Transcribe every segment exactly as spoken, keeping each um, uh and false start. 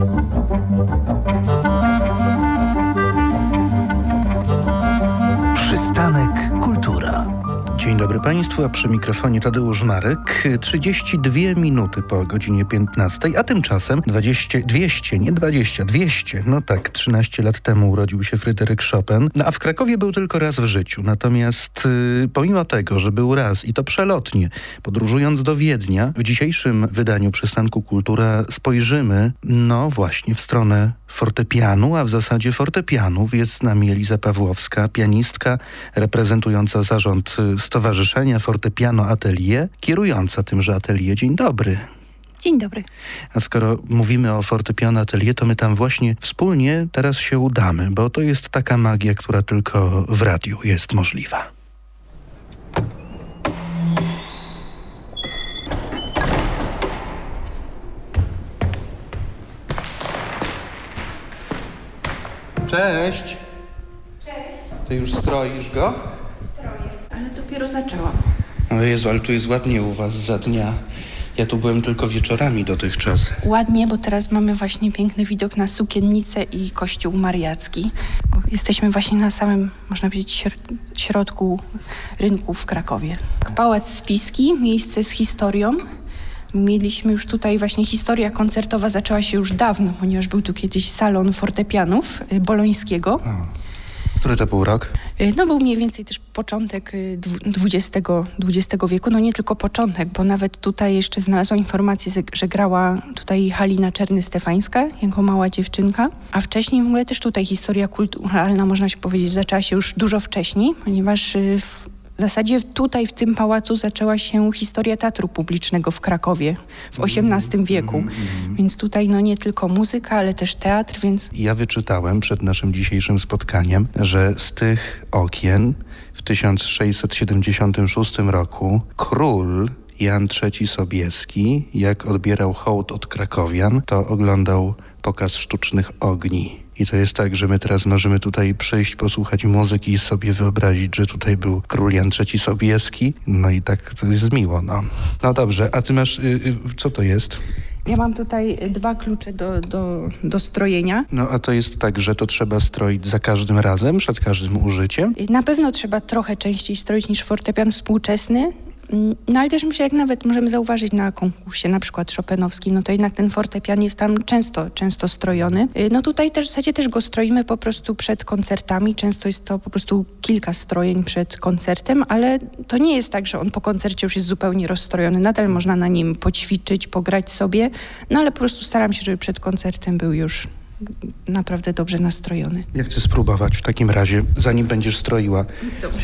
Przystanek Kultura. Dzień dobry Państwu, a przy mikrofonie Tadeusz Marek. trzydzieści dwie minuty po godzinie piętnastej, a tymczasem dwadzieścia, dwieście, nie dwadzieścia, dwieście, no tak, trzynaście lat temu urodził się Fryderyk Chopin, no, a w Krakowie był tylko raz w życiu. Natomiast yy, pomimo tego, że był raz i to przelotnie, podróżując do Wiednia, w dzisiejszym wydaniu Przystanku Kultura spojrzymy, no właśnie, w stronę fortepianu, a w zasadzie fortepianów. Jest z nami Eliza Pawłowska, pianistka reprezentująca zarząd Stowarzyszenia Fortepiano Atelier, kierująca tymże atelier. Dzień dobry. Dzień dobry. A skoro mówimy o Fortepiano Atelier, to my tam właśnie wspólnie teraz się udamy, bo to jest taka magia, która tylko w radiu jest możliwa. Cześć. Cześć. Ty już stroisz go? Stroję, ale dopiero zaczęłam. O Jezu, ale tu jest ładnie u was za dnia. Ja tu byłem tylko wieczorami dotychczas. Ładnie, bo teraz mamy właśnie piękny widok na Sukiennicę i Kościół Mariacki. Jesteśmy właśnie na samym, można powiedzieć, środku rynku w Krakowie. Pałac Spiski, miejsce z historią. Mieliśmy już tutaj właśnie historia koncertowa zaczęła się już dawno, ponieważ był tu kiedyś salon fortepianów bolońskiego. O. Który to był rok? No był mniej więcej też początek dwudziestego wieku, no nie tylko początek, bo nawet tutaj jeszcze znalazłam informację, że grała tutaj Halina Czerny-Stefańska jako mała dziewczynka, a wcześniej w ogóle też tutaj historia kulturalna, można się powiedzieć, zaczęła się już dużo wcześniej, ponieważ w W zasadzie tutaj, w tym pałacu zaczęła się historia teatru publicznego w Krakowie w osiemnastym wieku. Mm, mm. Więc tutaj no nie tylko muzyka, ale też teatr, więc... Ja wyczytałem przed naszym dzisiejszym spotkaniem, że z tych okien w tysiąc sześćset siedemdziesiątym szóstym roku król Jan trzeci Sobieski, jak odbierał hołd od krakowian, to oglądał pokaz sztucznych ogni. I to jest tak, że my teraz możemy tutaj przyjść, posłuchać muzyki i sobie wyobrazić, że tutaj był król Jan trzeci Sobieski. No i tak to jest miło, no. No dobrze, a ty masz... Yy, co to jest? Ja mam tutaj dwa klucze do, do, do strojenia. No a to jest tak, że to trzeba stroić za każdym razem, przed każdym użyciem? Na pewno trzeba trochę częściej stroić niż fortepian współczesny. No ale też myślę, jak nawet możemy zauważyć na konkursie, na przykład chopinowskim, no to jednak ten fortepian jest tam często, często strojony. No tutaj też w zasadzie też go stroimy po prostu przed koncertami. Często jest to po prostu kilka strojeń przed koncertem, ale to nie jest tak, że on po koncercie już jest zupełnie rozstrojony. Nadal można na nim poćwiczyć, pograć sobie, no ale po prostu staram się, żeby przed koncertem był już naprawdę dobrze nastrojony. Ja chcę spróbować w takim razie, zanim będziesz stroiła. Dobrze.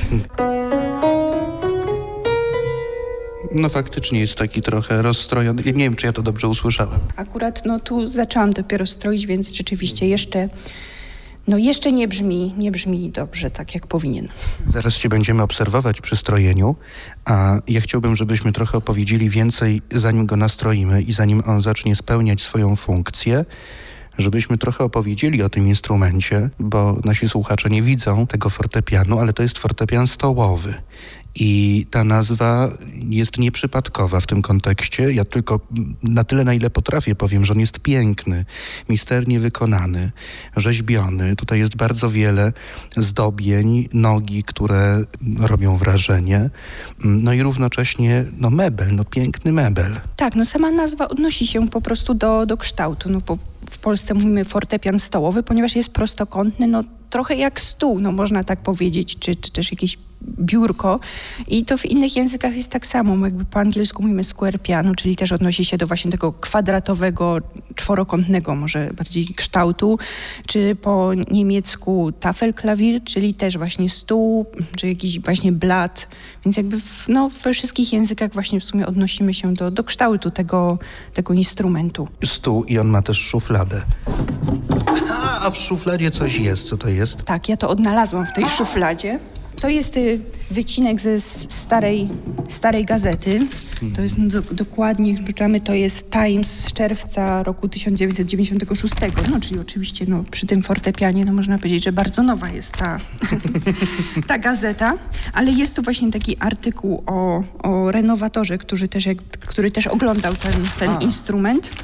No faktycznie jest taki trochę rozstrojony. Nie wiem, czy ja to dobrze usłyszałem. Akurat no tu zaczęłam dopiero stroić, więc rzeczywiście jeszcze, no jeszcze nie brzmi, nie brzmi dobrze, tak jak powinien. Zaraz cię będziemy obserwować przy strojeniu, a ja chciałbym, żebyśmy trochę opowiedzieli więcej, zanim go nastroimy i zanim on zacznie spełniać swoją funkcję, żebyśmy trochę opowiedzieli o tym instrumencie, bo nasi słuchacze nie widzą tego fortepianu, ale to jest fortepian stołowy. I ta nazwa jest nieprzypadkowa w tym kontekście. Ja tylko na tyle, na ile potrafię, powiem, że on jest piękny, misternie wykonany, rzeźbiony. Tutaj jest bardzo wiele zdobień, nogi, które robią wrażenie. No i równocześnie no mebel, no piękny mebel. Tak, no sama nazwa odnosi się po prostu do, do kształtu. No bo w Polsce mówimy fortepian stołowy, ponieważ jest prostokątny, no trochę jak stół, no można tak powiedzieć, czy, czy też jakieś biurko. I to w innych językach jest tak samo. Jakby po angielsku mówimy square piano, czyli też odnosi się do właśnie tego kwadratowego, czworokątnego może bardziej kształtu, czy po niemiecku Tafelklavier, czyli też właśnie stół, czy jakiś właśnie blat. Więc jakby w, no, we wszystkich językach właśnie w sumie odnosimy się do, do kształtu tego, tego instrumentu. Stół i on ma też szufladę. Aha, a w szufladzie coś jest. Co to jest? Tak, ja to odnalazłam w tej szufladzie. To jest y, wycinek ze starej, starej gazety. To jest no, do, dokładnie, czytamy, to jest Times z czerwca roku tysiąc dziewięćset dziewięćdziesiątego szóstego. No, czyli oczywiście no, przy tym fortepianie no, można powiedzieć, że bardzo nowa jest ta, ta gazeta. Ale jest tu właśnie taki artykuł o, o renowatorze, który też, jak, który też oglądał ten, ten instrument.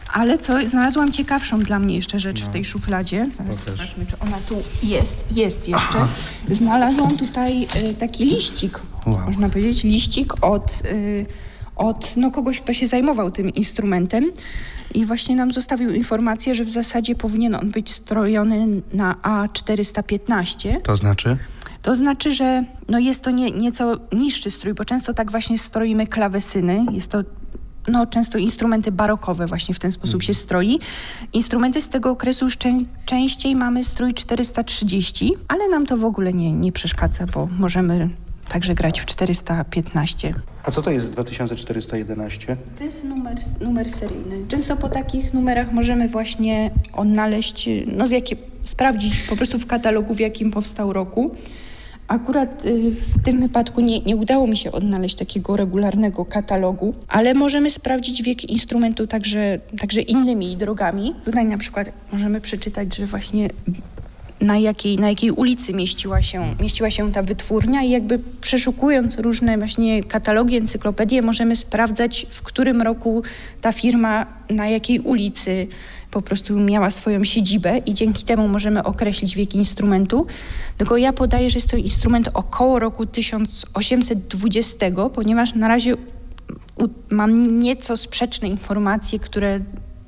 Ale co, znalazłam ciekawszą dla mnie jeszcze rzecz No. w tej szufladzie. Teraz Pokaż. zobaczmy, czy ona tu jest. Jest jeszcze. Znalazłam tutaj y, taki liścik, Wow. można powiedzieć, liścik od, y, od no, kogoś, kto się zajmował tym instrumentem. I właśnie nam zostawił informację, że w zasadzie powinien on być strojony na A czterysta piętnaście. To znaczy? To znaczy, że no jest to nie, nieco niższy strój, bo często tak właśnie stroimy klawesyny. Jest to no, często instrumenty barokowe właśnie w ten sposób się stroi. Instrumenty z tego okresu już czę- częściej mamy strój czterysta trzydzieści, ale nam to w ogóle nie, nie przeszkadza, bo możemy także grać w czterysta piętnaście. A co to jest dwa tysiące czterysta jedenaście? To jest numer, numer seryjny. Często po takich numerach możemy właśnie odnaleźć, no z jakie, sprawdzić po prostu w katalogu, w jakim powstał roku. Akurat y, w tym wypadku nie, nie udało mi się odnaleźć takiego regularnego katalogu, ale możemy sprawdzić wiek instrumentu także, także innymi drogami. Tutaj na przykład możemy przeczytać, że właśnie na jakiej, na jakiej ulicy mieściła się, mieściła się ta wytwórnia i jakby przeszukując różne właśnie katalogi, encyklopedie, możemy sprawdzać, w którym roku ta firma, na jakiej ulicy po prostu miała swoją siedzibę i dzięki temu możemy określić wiek instrumentu. Tylko ja podaję, że jest to instrument około roku tysiąc osiemset dwudziestego, ponieważ na razie u, mam nieco sprzeczne informacje, które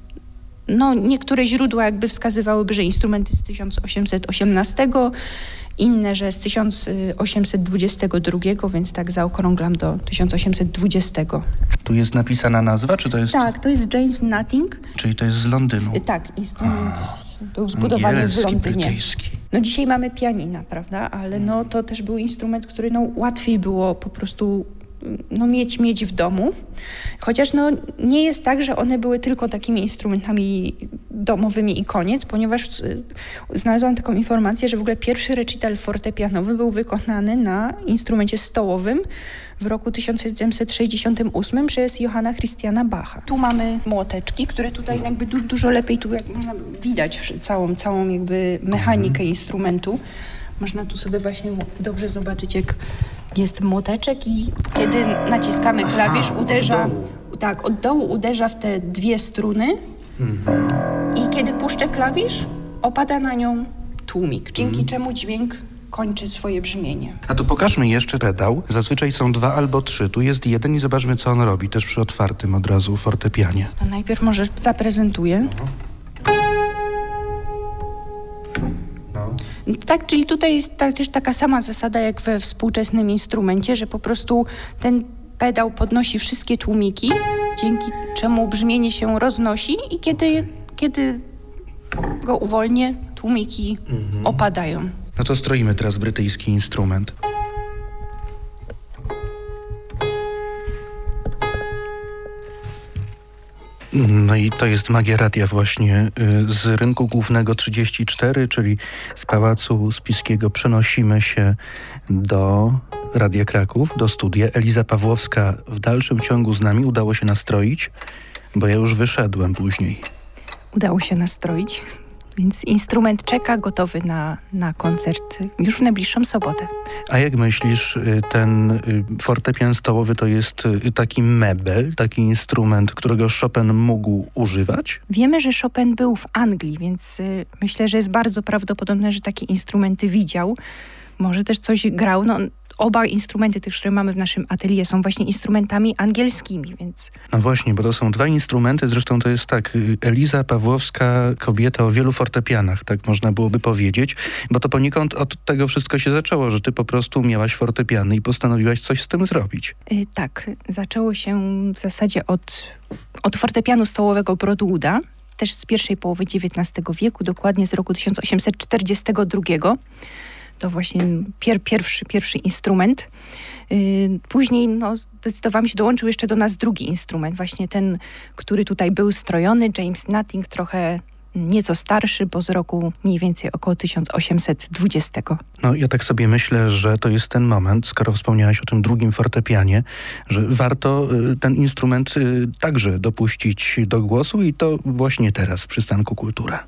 no, niektóre źródła jakby wskazywałyby, że instrument jest z tysiąc osiemset osiemnastego, inne, że z tysiąc osiemset dwudziestego drugiego, więc tak zaokrąglam do tysiąc osiemset dwudziestego. Tu jest napisana nazwa, czy to jest... Tak, to jest James Nutting. Czyli to jest z Londynu? Tak, instrument był zbudowany w Angielski, Londynie. brytyjski. No dzisiaj mamy pianina, prawda? Ale no to też był instrument, który no łatwiej było po prostu no, mieć, mieć w domu. Chociaż no, nie jest tak, że one były tylko takimi instrumentami domowymi i koniec, ponieważ y, znalazłam taką informację, że w ogóle pierwszy recital fortepianowy był wykonany na instrumencie stołowym w roku tysiąc siedemset sześćdziesiątym ósmym przez Johanna Christiana Bacha. Tu mamy młoteczki, które tutaj jakby du- dużo lepiej, tu jak można widać całą, całą jakby mechanikę instrumentu. Można tu sobie właśnie dobrze zobaczyć, jak jest młoteczek i kiedy naciskamy klawisz, Aha, uderza, od dołu. tak, od dołu uderza w te dwie struny i kiedy puszczę klawisz, opada na nią tłumik, dzięki czemu dźwięk kończy swoje brzmienie. A tu pokażmy jeszcze pedał. Zazwyczaj są dwa albo trzy. Tu jest jeden i zobaczmy, co on robi. Też przy otwartym od razu fortepianie. To najpierw może zaprezentuję. No. Tak, czyli tutaj jest ta, też taka sama zasada jak we współczesnym instrumencie, że po prostu ten pedał podnosi wszystkie tłumiki, dzięki czemu brzmienie się roznosi i kiedy, kiedy go uwolnię, tłumiki Mhm. opadają. No to stroimy teraz brytyjski instrument. No i to jest magia radia właśnie y, z rynku głównego trzydzieści cztery, czyli z Pałacu Spiskiego przenosimy się do Radia Kraków, do studia. Eliza Pawłowska w dalszym ciągu z nami. Udało się nastroić, bo ja już wyszedłem później. Udało się nastroić, więc instrument czeka gotowy na, na koncert już w najbliższą sobotę. A jak myślisz, y, ten y, fortepian stołowy to jest y, taki mebel, taki instrument, którego Chopin mógł używać? Wiemy, że Chopin był w Anglii, więc y, myślę, że jest bardzo prawdopodobne, że takie instrumenty widział. Może też coś grał. No, oba instrumenty, tych, które mamy w naszym atelier, są właśnie instrumentami angielskimi, więc... No właśnie, bo to są dwa instrumenty, zresztą to jest tak, y, Eliza Pawłowska, kobieta o wielu fortepianach, tak można byłoby powiedzieć, bo to poniekąd od tego wszystko się zaczęło, że ty po prostu miałaś fortepiany i postanowiłaś coś z tym zrobić. Y, tak, zaczęło się w zasadzie od, od fortepianu stołowego Broadwooda, też z pierwszej połowy dziewiętnastego wieku, dokładnie z roku tysiąc osiemset czterdziestego drugiego. To właśnie pier, pierwszy, pierwszy instrument. Yy, później no, zdecydowałam się, dołączył jeszcze do nas drugi instrument, właśnie ten, który tutaj był strojony, James Nutting, trochę nieco starszy, bo z roku mniej więcej około tysiąc osiemset dwudziestego. No ja tak sobie myślę, że to jest ten moment, skoro wspomniałaś o tym drugim fortepianie, że warto y, ten instrument y, także dopuścić do głosu i to właśnie teraz w Przystanku Kultura.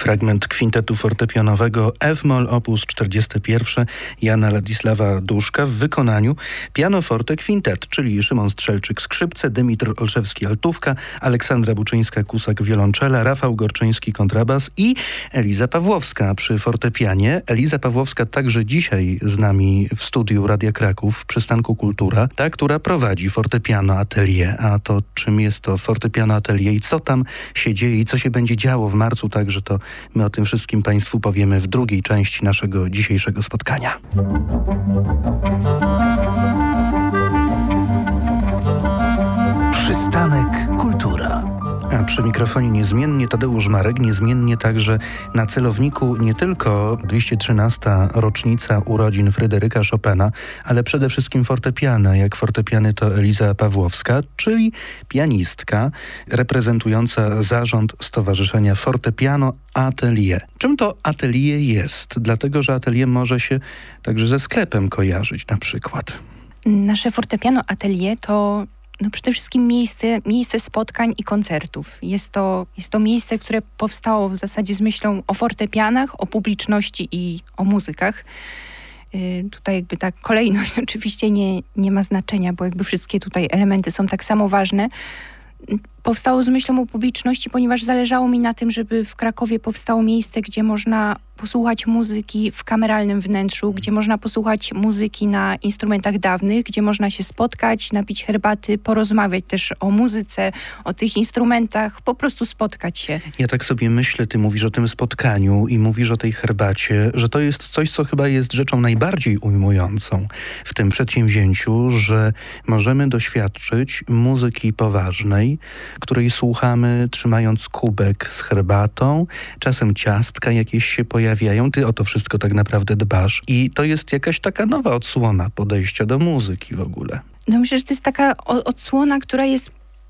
Fragment kwintetu fortepianowego F-moll op. czterdziesty jeden Jana Ladisława Duszka w wykonaniu pianoforte kwintet, czyli Szymon Strzelczyk skrzypce, Dymitr Olszewski altówka, Aleksandra Buczyńska-Kusak wiolonczela, Rafał Gorczyński kontrabas i Eliza Pawłowska przy fortepianie. Eliza Pawłowska także dzisiaj z nami w studiu Radia Kraków w przystanku Kultura, ta, która prowadzi fortepiano atelier. A to czym jest to fortepiano atelier i co tam się dzieje i co się będzie działo w marcu, także to my o tym wszystkim Państwu powiemy w drugiej części naszego dzisiejszego spotkania. Przystanek Kultura. A przy mikrofonie niezmiennie Tadeusz Marek, niezmiennie także na celowniku nie tylko dwieście trzynasta rocznica urodzin Fryderyka Chopina, ale przede wszystkim fortepiana. Jak fortepiany to Eliza Pawłowska, czyli pianistka reprezentująca zarząd Stowarzyszenia Fortepiano Atelier. Czym to atelier jest? Dlatego, że atelier może się także ze sklepem kojarzyć na przykład. Nasze fortepiano atelier to No przede wszystkim miejsce, miejsce spotkań i koncertów. Jest to, jest to miejsce, które powstało w zasadzie z myślą o fortepianach, o publiczności i o muzykach. Yy, tutaj jakby ta kolejność oczywiście nie, nie ma znaczenia, bo jakby wszystkie tutaj elementy są tak samo ważne. Powstało z myślą o publiczności, ponieważ zależało mi na tym, żeby w Krakowie powstało miejsce, gdzie można posłuchać muzyki w kameralnym wnętrzu, gdzie można posłuchać muzyki na instrumentach dawnych, gdzie można się spotkać, napić herbaty, porozmawiać też o muzyce, o tych instrumentach, po prostu spotkać się. Ja tak sobie myślę, ty mówisz o tym spotkaniu i mówisz o tej herbacie, że to jest coś, co chyba jest rzeczą najbardziej ujmującą w tym przedsięwzięciu, że możemy doświadczyć muzyki poważnej, której słuchamy trzymając kubek z herbatą, czasem ciastka jakieś się pojawiają, ty o to wszystko tak naprawdę dbasz i to jest jakaś taka nowa odsłona podejścia do muzyki w ogóle. No myślę, że to jest taka odsłona, która jest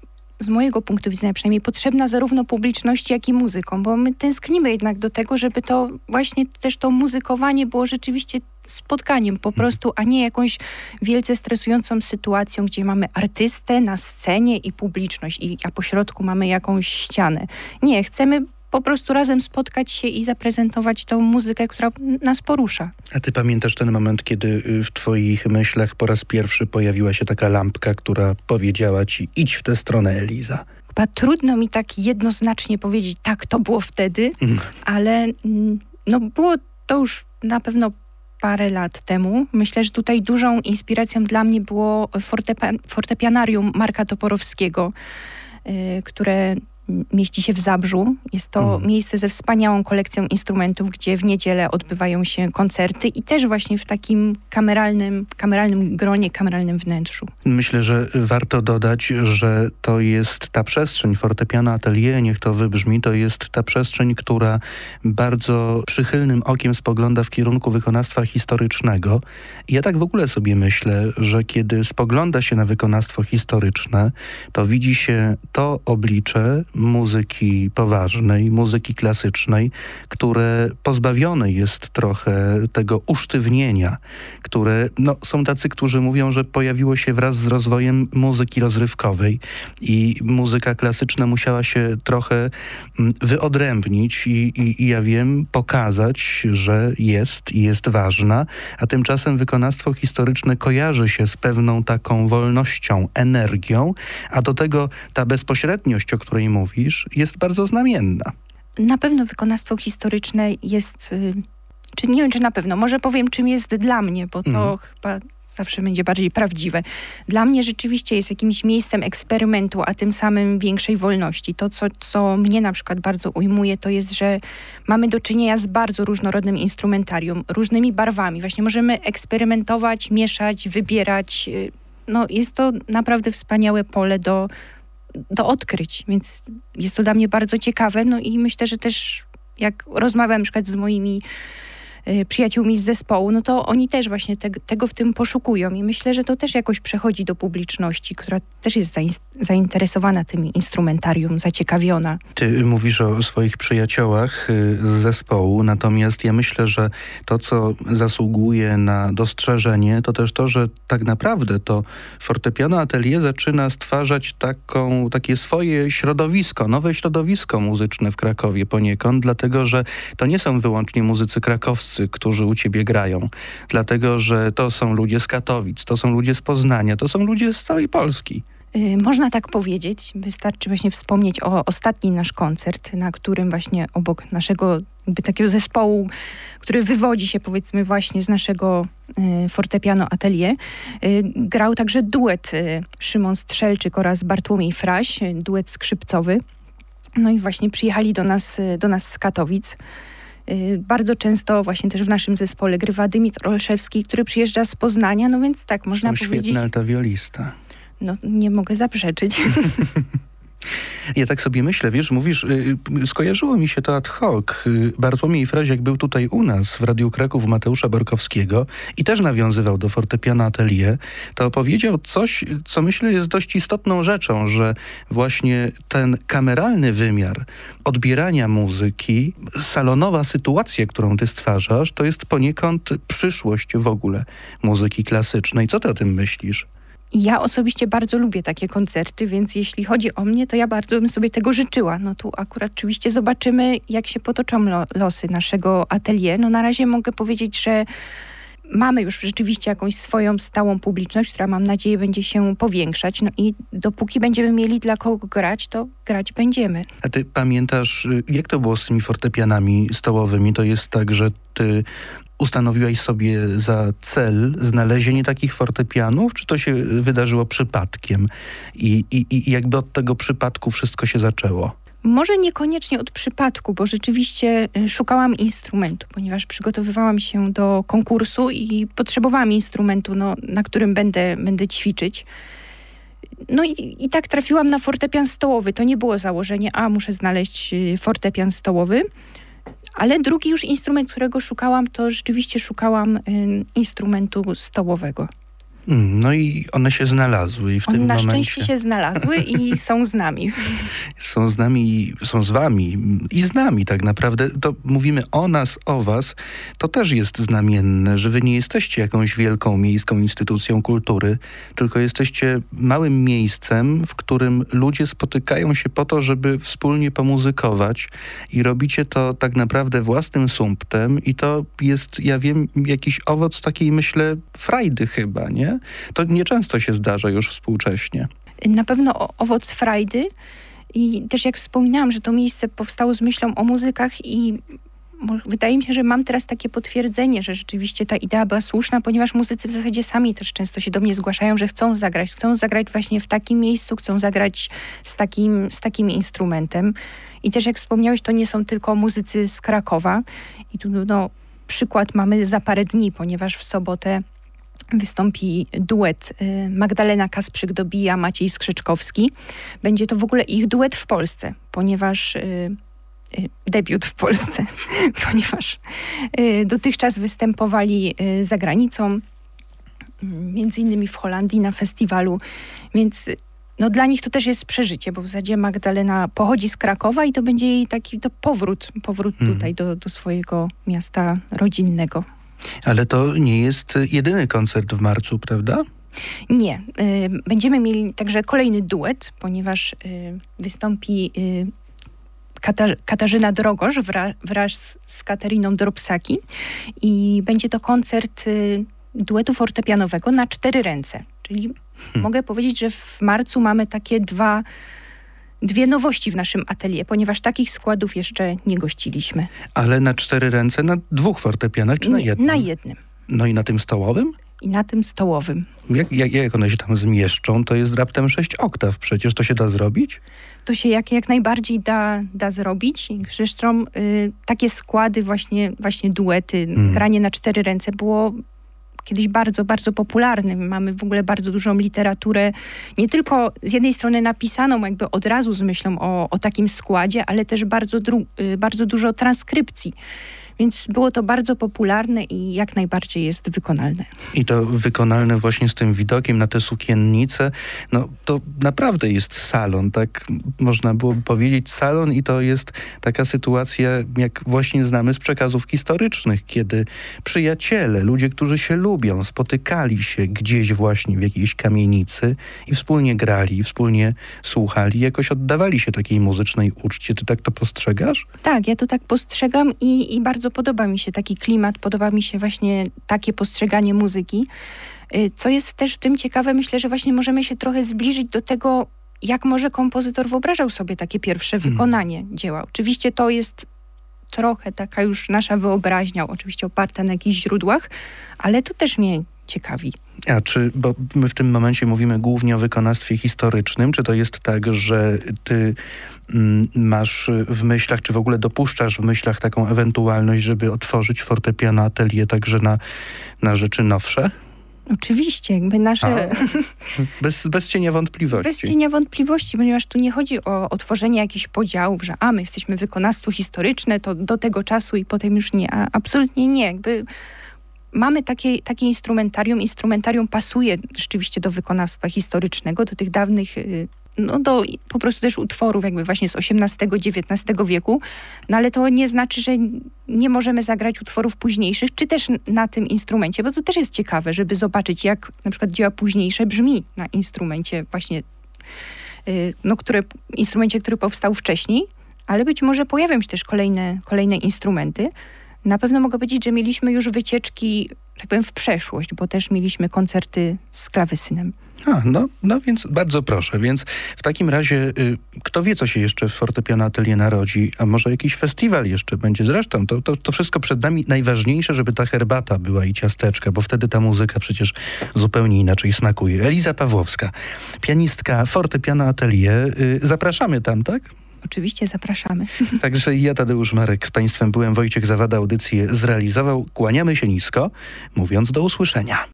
z mojego punktu widzenia przynajmniej potrzebna zarówno publiczności, jak i muzykom, bo my tęsknimy jednak do tego, żeby to właśnie też to muzykowanie było rzeczywiście spotkaniem po prostu, a nie jakąś wielce stresującą sytuacją, gdzie mamy artystę na scenie i publiczność, i, a po środku mamy jakąś ścianę. Nie, chcemy po prostu razem spotkać się i zaprezentować tą muzykę, która nas porusza. A ty pamiętasz ten moment, kiedy w twoich myślach po raz pierwszy pojawiła się taka lampka, która powiedziała ci: idź w tę stronę, Eliza? Chyba trudno mi tak jednoznacznie powiedzieć, tak, to było wtedy, mm. ale no było to już na pewno parę lat temu. Myślę, że tutaj dużą inspiracją dla mnie było fortepi- fortepianarium Marka Toporowskiego, yy, które mieści się w Zabrzu. Jest to mm. miejsce ze wspaniałą kolekcją instrumentów, gdzie w niedzielę odbywają się koncerty i też właśnie w takim kameralnym, kameralnym gronie, kameralnym wnętrzu. Myślę, że warto dodać, że to jest ta przestrzeń fortepiano atelier, niech to wybrzmi, to jest ta przestrzeń, która bardzo przychylnym okiem spogląda w kierunku wykonawstwa historycznego. I ja tak w ogóle sobie myślę, że kiedy spogląda się na wykonawstwo historyczne, to widzi się to oblicze muzyki poważnej, muzyki klasycznej, które pozbawione jest trochę tego usztywnienia, które, no, są tacy, którzy mówią, że pojawiło się wraz z rozwojem muzyki rozrywkowej i muzyka klasyczna musiała się trochę wyodrębnić i, i, i ja wiem, pokazać, że jest i jest ważna, a tymczasem wykonawstwo historyczne kojarzy się z pewną taką wolnością, energią, a do tego ta bezpośredniość, o której mówisz, jest bardzo znamienna. Na pewno wykonawstwo historyczne jest, y, czy nie wiem, czy na pewno, może powiem, czym jest dla mnie, bo to mm. chyba zawsze będzie bardziej prawdziwe. Dla mnie rzeczywiście jest jakimś miejscem eksperymentu, a tym samym większej wolności. To, co, co mnie na przykład bardzo ujmuje, to jest, że mamy do czynienia z bardzo różnorodnym instrumentarium, różnymi barwami. Właśnie możemy eksperymentować, mieszać, wybierać. No, jest to naprawdę wspaniałe pole do do odkryć, więc jest to dla mnie bardzo ciekawe, no i myślę, że też jak rozmawiam na przykład z moimi y, przyjaciółmi z zespołu, no to oni też właśnie te, tego w tym poszukują i myślę, że to też jakoś przechodzi do publiczności, która też jest zain- zainteresowana tym instrumentarium, zaciekawiona. Ty mówisz o swoich przyjaciołach z zespołu, natomiast ja myślę, że to, co zasługuje na dostrzeżenie, to też to, że tak naprawdę to Fortepiano Atelier zaczyna stwarzać taką, takie swoje środowisko, nowe środowisko muzyczne w Krakowie poniekąd, dlatego, że to nie są wyłącznie muzycy krakowscy, którzy u ciebie grają, dlatego, że to są ludzie z Katowic, to są ludzie z Poznania, to są ludzie z całej Polski. Można tak powiedzieć. Wystarczy właśnie wspomnieć o ostatni nasz koncert, na którym właśnie obok naszego jakby takiego zespołu, który wywodzi się powiedzmy właśnie z naszego y, Fortepiano Atelier, y, grał także duet y, Szymon Strzelczyk oraz Bartłomiej Fraś, y, duet skrzypcowy. No i właśnie przyjechali do nas, y, do nas z Katowic. Y, bardzo często właśnie też w naszym zespole grywa Dymitr Olszewski, który przyjeżdża z Poznania, no więc tak można No, powiedzieć... Świetny altawiolista. No nie mogę zaprzeczyć. Ja tak sobie myślę, wiesz, mówisz, y, skojarzyło mi się to ad hoc. Y, Bartłomiej Fraziak był tutaj u nas w Radiu Kraków Mateusza Borkowskiego i też nawiązywał do Fortepiano Atelier. To powiedział coś, co myślę jest dość istotną rzeczą, że właśnie ten kameralny wymiar odbierania muzyki, salonowa sytuacja, którą ty stwarzasz, to jest poniekąd przyszłość w ogóle muzyki klasycznej. Co ty o tym myślisz? Ja osobiście bardzo lubię takie koncerty, więc jeśli chodzi o mnie, to ja bardzo bym sobie tego życzyła. No tu akurat oczywiście zobaczymy, jak się potoczą lo- losy naszego atelier. No na razie mogę powiedzieć, że mamy już rzeczywiście jakąś swoją stałą publiczność, która mam nadzieję będzie się powiększać. No i dopóki będziemy mieli dla kogo grać, to grać będziemy. A ty pamiętasz, jak to było z tymi fortepianami stołowymi? To jest tak, że ty ustanowiłaś sobie za cel znalezienie takich fortepianów, czy to się wydarzyło przypadkiem? I, i, i jakby od tego przypadku wszystko się zaczęło? Może niekoniecznie od przypadku, bo rzeczywiście szukałam instrumentu, ponieważ przygotowywałam się do konkursu i potrzebowałam instrumentu, no, na którym będę, będę ćwiczyć. No i, i tak trafiłam na fortepian stołowy. To nie było założenie, a muszę znaleźć fortepian stołowy. Ale drugi już instrument, którego szukałam, to rzeczywiście szukałam y, instrumentu stołowego. No i one się znalazły i w one tym na momencie... szczęście się znalazły i są z nami. Są z nami, są z wami i z nami tak naprawdę. To mówimy o nas, o was. To też jest znamienne, że wy nie jesteście jakąś wielką miejską instytucją kultury, tylko jesteście małym miejscem, w którym ludzie spotykają się po to, żeby wspólnie pomuzykować i robicie to tak naprawdę własnym sumptem i to jest, ja wiem, jakiś owoc takiej, myślę, frajdy chyba, nie? To nieczęsto się zdarza już współcześnie. Na pewno o, owoc frajdy i też jak wspominałam, że to miejsce powstało z myślą o muzykach i wydaje mi się, że mam teraz takie potwierdzenie, że rzeczywiście ta idea była słuszna, ponieważ muzycy w zasadzie sami też często się do mnie zgłaszają, że chcą zagrać. Chcą zagrać właśnie w takim miejscu, chcą zagrać z takim, z takim instrumentem. I też jak wspomniałeś, to nie są tylko muzycy z Krakowa. I tu no, przykład mamy za parę dni, ponieważ w sobotę wystąpi duet y, Magdalena Kasprzyk-Dobija, Maciej Skrzeczkowski. Będzie to w ogóle ich duet w Polsce, ponieważ... Y, y, debiut w Polsce, ponieważ y, dotychczas występowali y, za granicą, y, między innymi w Holandii na festiwalu, więc no, dla nich to też jest przeżycie, bo w zasadzie Magdalena pochodzi z Krakowa i to będzie jej taki to powrót, powrót hmm. tutaj do, do swojego miasta rodzinnego. Ale to nie jest jedyny koncert w marcu, prawda? Nie. Y, będziemy mieli także kolejny duet, ponieważ y, wystąpi y, Katar- Katarzyna Drogosz wra- wraz z Kateriną Drobsaki i będzie to koncert y, duetu fortepianowego na cztery ręce. Czyli hmm. mogę powiedzieć, że w marcu mamy takie dwa Dwie nowości w naszym atelier, ponieważ takich składów jeszcze nie gościliśmy. Ale na cztery ręce, na dwóch fortepianach, czy na jednym? Na jednym. No i na tym stołowym? I na tym stołowym. Jak, jak, jak one się tam zmieszczą? To jest raptem sześć oktaw przecież. To się da zrobić? To się jak, jak najbardziej da, da zrobić. Zresztą y, takie składy, właśnie, właśnie duety, hmm. granie na cztery ręce było kiedyś bardzo, bardzo popularnym. Mamy w ogóle bardzo dużą literaturę, nie tylko z jednej strony napisaną jakby od razu z myślą o, o takim składzie, ale też bardzo, dru- bardzo dużo transkrypcji. Więc było to bardzo popularne i jak najbardziej jest wykonalne. I to wykonalne właśnie z tym widokiem na te sukiennice. No to naprawdę jest salon, tak można byłoby powiedzieć salon i to jest taka sytuacja, jak właśnie znamy z przekazów historycznych, kiedy przyjaciele, ludzie, którzy się lubią, spotykali się gdzieś właśnie w jakiejś kamienicy i wspólnie grali, wspólnie słuchali, jakoś oddawali się takiej muzycznej uczcie. Ty tak to postrzegasz? Tak, ja to tak postrzegam i, i bardzo podoba mi się taki klimat, podoba mi się właśnie takie postrzeganie muzyki. Co jest też w tym ciekawe, myślę, że właśnie możemy się trochę zbliżyć do tego, jak może kompozytor wyobrażał sobie takie pierwsze wykonanie mm. dzieła. Oczywiście to jest trochę taka już nasza wyobraźnia, oczywiście oparta na jakichś źródłach, ale to też mnie ciekawi. A czy, bo my w tym momencie mówimy głównie o wykonawstwie historycznym, czy to jest tak, że ty mm, masz w myślach, czy w ogóle dopuszczasz w myślach taką ewentualność, żeby otworzyć fortepiano atelier także na, na rzeczy nowsze? Oczywiście, jakby nasze... Bez, bez cienia wątpliwości. Bez cienia wątpliwości, ponieważ tu nie chodzi o, o tworzenie jakichś podziałów, że a, my jesteśmy wykonawstwo historyczne, to do tego czasu i potem już nie. A absolutnie nie. Jakby mamy takie, takie instrumentarium. Instrumentarium pasuje rzeczywiście do wykonawstwa historycznego, do tych dawnych... no do po prostu też utworów jakby właśnie z osiemnastego, dziewiętnastego wieku, no ale to nie znaczy, że nie możemy zagrać utworów późniejszych, czy też na tym instrumencie, bo to też jest ciekawe, żeby zobaczyć, jak na przykład dzieła późniejsze brzmi na instrumencie właśnie, yy, no które, instrumencie, który powstał wcześniej, ale być może pojawią się też kolejne, kolejne instrumenty. Na pewno mogę powiedzieć, że mieliśmy już wycieczki, tak powiem, w przeszłość, bo też mieliśmy koncerty z klawesynem. A, no, no więc bardzo proszę. Więc w takim razie y, kto wie, co się jeszcze w Fortepiano Atelier narodzi, a może jakiś festiwal jeszcze będzie. Zresztą to, to, to wszystko przed nami. Najważniejsze, żeby ta herbata była i ciasteczka, bo wtedy ta muzyka przecież zupełnie inaczej smakuje. Eliza Pawłowska, pianistka Fortepiano Atelier. Y, zapraszamy tam, tak? Oczywiście zapraszamy. Także ja, Tadeusz Marek, z Państwem byłem. Wojciech Zawada audycję zrealizował. Kłaniamy się nisko, mówiąc do usłyszenia.